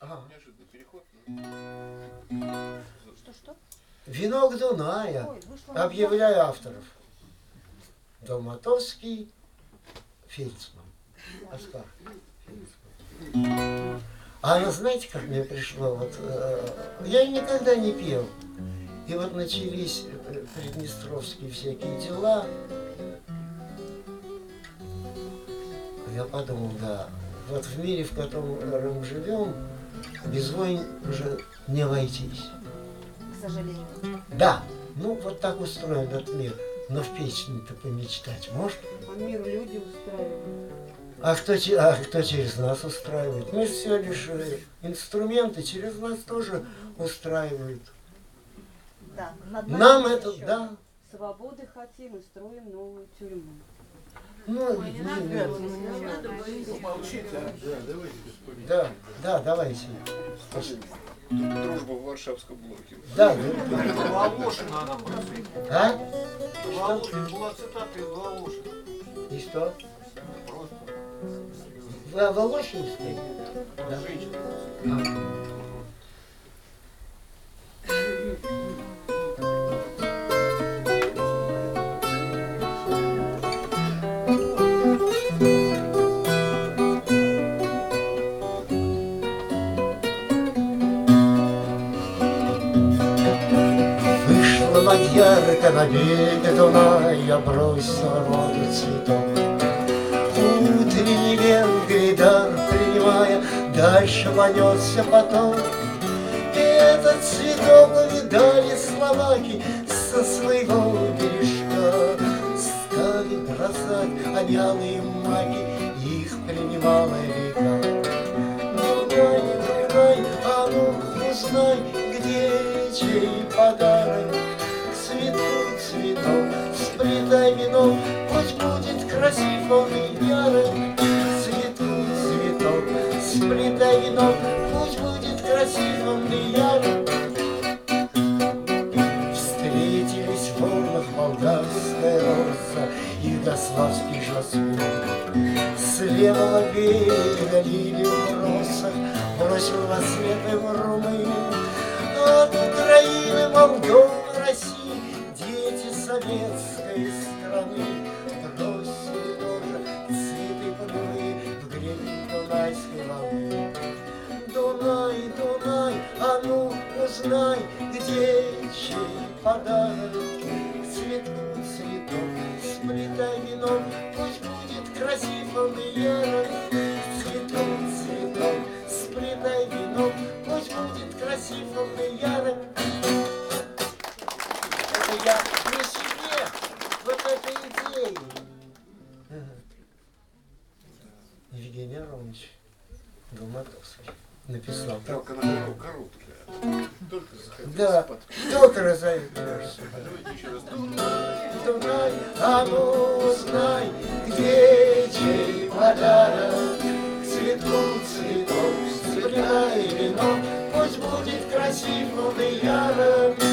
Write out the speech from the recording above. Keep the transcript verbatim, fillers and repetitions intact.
А. Неожиданный переход. Что-что? Венок Дуная. Ой, вышло. Объявляю авторов. Долматовский, Фельдсман. Оскар Фельдсман. А она, знаете, как мне пришло? Вот, э, я никогда не пел. И вот начались приднестровские всякие дела. Я подумал, да, вот в мире, в котором мы живем, без войн уже не обойтись. К сожалению. Да, ну вот так устроен этот мир. Но в песне-то помечтать можно? А мир люди устраивают. А кто, а кто через нас устраивает? Мы же всего лишь инструменты, через нас тоже устраивают. Да, над Нам нами это, еще. да. Свободы хотим и строим новую тюрьму. Ну, Ой, не не- надо, не- не надо говорить. Помолчите, а? Да, давайте вспомним. да, да, давайте. Дружба в Варшавском блоке. Да, да, да. Волошина она просит. А? Волошина, была цитата из Волошина. И что? Просто. Вы Волошинской? Да. Женщина. Вышла мадьярка на берег Дуная, бросила в воду цветок. Утренний венгрий дар принимая, дальше понесся поток. И этот цветок увидали словаки со своего бережка. Стали бросать онялые маки, их принимала река. Дунай, Дунай, а ну узнай, где чей подарок. К цвету цветок, сплетай венок, пусть будет красив он и ярок. К цвету цветок, сплетай венок, пусть будет красив он и ярок. Встретились в волнах молдавская роза и югославский жасмин. С левого берега лилию в росах бросил во свет в румын. От Украины, Молдовы, России дети советской страны бросили тоже цветы полевые в гребень Дунайской волны. Дунай, Дунай, а ну узнай, где чей подарок. К цветку цветок, сплетай венок, пусть будет красив он и ярок. К цвету цветок, сплетай венок, пусть будет красив он и ярок. Это я не себе, вот этой идеей. Евгений Аронович Долматовский написал. Жалко, она была короткая. Только захотелось Да, под- только разойдешься. Давайте еще раз. Дунай, а ну узнай, где чей подарок. К цветку цветов, сплетай венок, пусть будет красив он и ярок.